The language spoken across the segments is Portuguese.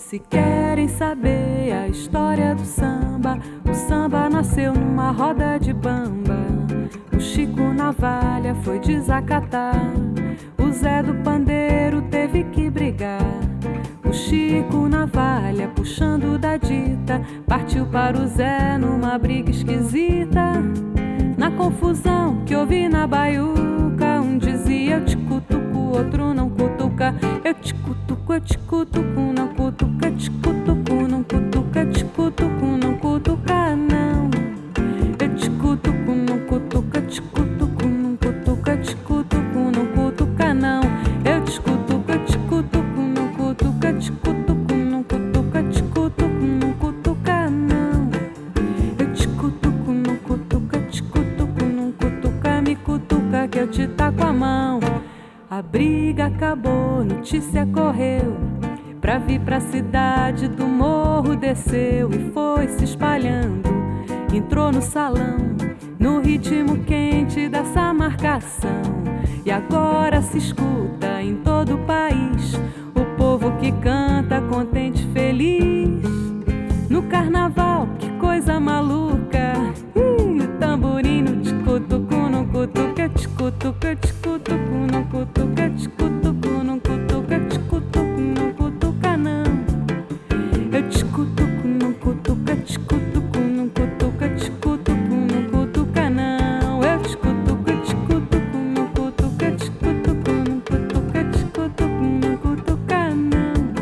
Se querem saber a história do samba, o samba nasceu numa roda de bamba. O Chico Navalha foi desacatar, o Zé do Pandeiro teve que brigar. O Chico Navalha, puxando da dita, partiu para o Zé numa briga esquisita. Na confusão que houve na baiuca, um dizia eu te cutuco, o outro não cutuca. Eu te cutuco, não cutuca, te cutuco, não cutuca, te cutuco, não cutuca, não. Eu te cutuco, não cutuca, te cutuco, não cutuca, te cutuco, não cutuca, não. Eu te cutuco, não cutuca, te cutuco, não cutuca, te cutuco, não cutuca, não. Eu te cutuco, não cutuca, te cutuco, não cutuca, me cutuca que eu te taco a mão. A briga acabou, notícia correu, pra vir pra cidade do morro desceu e foi se espalhando. Entrou no salão, no ritmo quente dessa marcação. E agora se escuta em todo o país o povo que canta contente, feliz. No carnaval, que coisa maluca, o tamborino te cutuco, não cutuca, te cutuca, te cutuco, não cutuca, te cutuco, não cutuca, te cutuco, não cutuca, não. Eu te cutuco, não cutuca, te cutuco, não cutuca, te cutuco, não cutuca, não. Eu te cutuco, não cutuca, te cutuco, não cutuca, te cutuco, não cutuca, não.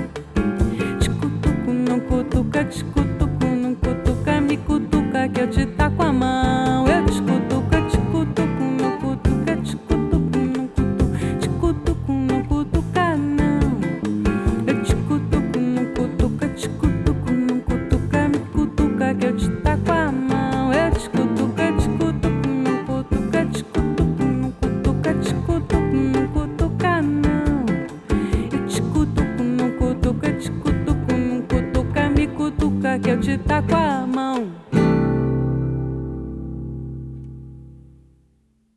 Te cutuco, não cutuca, te cutuco, não cutuca, me cutuca que eu te taco a mão. Eu te cutuco, não cutuca, te cutuco, não cutuca, te cutuco, não cutuca, não. Eu te cutuco, não cutuca, te cutuco, não cutuca, me cutuca que eu te taco a mão. Eu te cutuco, não cutuca, te cutuco, não cutuca, te cutuco, não cutuca, não. Eu te cutuco, não cutuca, te cutuco, não cutuca, me cutuca que eu te taco a mão.